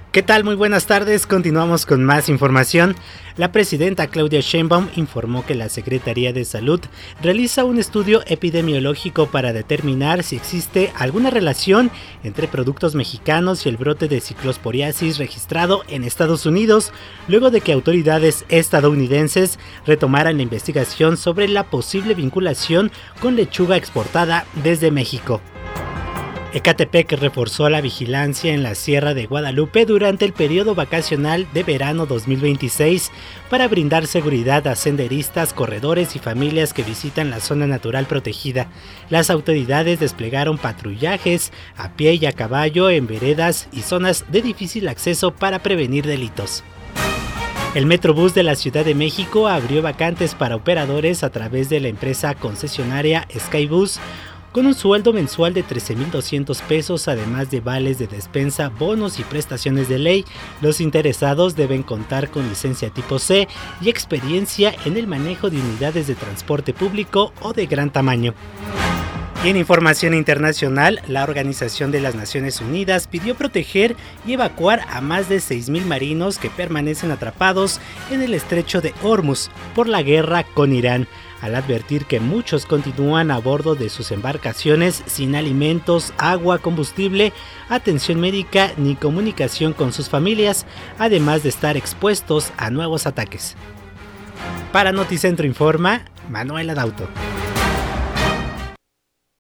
¿Qué tal? Muy buenas tardes, continuamos con más información. La presidenta Claudia Sheinbaum informó que la Secretaría de Salud realiza un estudio epidemiológico para determinar si existe alguna relación entre productos mexicanos y el brote de ciclosporiasis registrado en Estados Unidos, luego de que autoridades estadounidenses retomaran la investigación sobre la posible vinculación con lechuga exportada desde México. Ecatepec reforzó la vigilancia en la Sierra de Guadalupe durante el periodo vacacional de verano 2026 para brindar seguridad a senderistas, corredores y familias que visitan la zona natural protegida. Las autoridades desplegaron patrullajes a pie y a caballo en veredas y zonas de difícil acceso para prevenir delitos. El Metrobús de la Ciudad de México abrió vacantes para operadores a través de la empresa concesionaria Skybus, con un sueldo mensual de 13,200 pesos, además de vales de despensa, bonos y prestaciones de ley. Los interesados deben contar con licencia tipo C y experiencia en el manejo de unidades de transporte público o de gran tamaño. Y en información internacional, la Organización de las Naciones Unidas pidió proteger y evacuar a más de 6,000 marinos que permanecen atrapados en el estrecho de Hormuz por la guerra con Irán, al advertir que muchos continúan a bordo de sus embarcaciones sin alimentos, agua, combustible, atención médica ni comunicación con sus familias, además de estar expuestos a nuevos ataques. Para Noticentro Informa, Manuel Adauto.